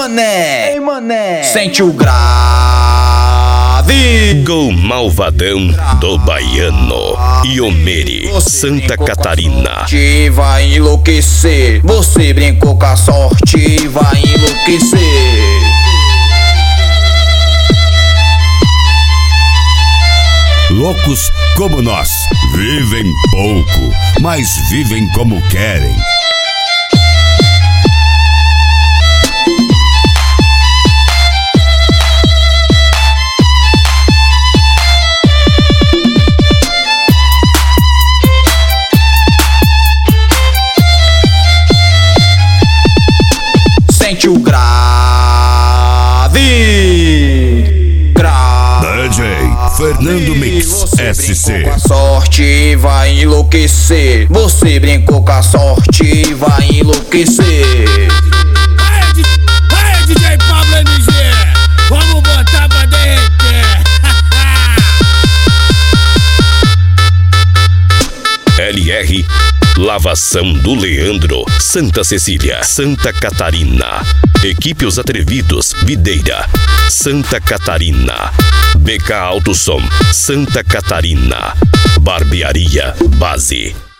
mané, sente o grave. Gol malvadão do baiano Iomeri, Santa Catarina. Vai enlouquecer, você brincou com a sorte, vai enlouquecer. Loucos como nós, vivem pouco, mas vivem como querem. Sente o grave. DJ Fernando Mix SC. A sorte vai enlouquecer, você brincou com a sorte, vai enlouquecer. Vai, DJ Pablo MG, vamos botar pra derreter. LR Lavação do Leandro, Santa Cecília, Santa Catarina. Equipe Os Atrevidos, Videira, Santa Catarina. BK Autosom, Santa Catarina. Barbearia Base.